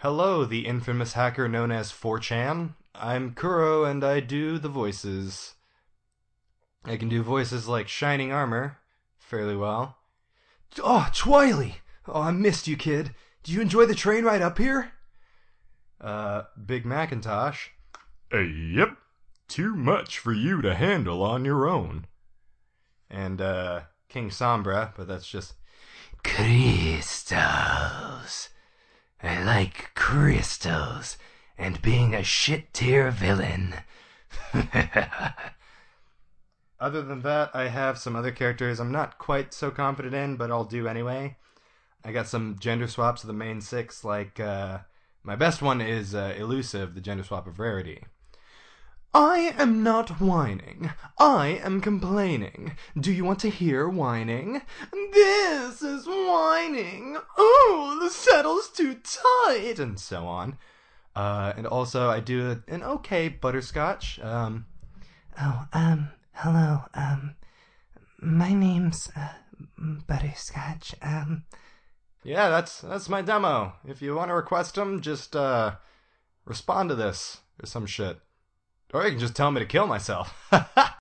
Hello, the infamous hacker known as 4chan. I'm Kuro and I do the voices. I can do voices like Shining Armor fairly well. Oh, Twiley! Oh, I missed you, kid. Did you enjoy the train ride up here? Big Macintosh. Yep. Too much for you to handle on your own. And, King Sombra, but that's just... Crystals. I like crystals and being a shit tier villain. Other than that, I have some other characters I'm not quite so confident in, but I'll do anyway. I got some gender swaps of the main six, like, my best one is Elusive, the gender swap of Rarity. I am not whining. I am complaining. Do you want to hear whining? This is whining. Oh, the saddle's too tight, and so on. And also I do an okay butterscotch. Hello, my name's, Butterscotch, Yeah, that's my demo. If you want to request them, just, respond to this, or some shit. Or you can just tell me to kill myself.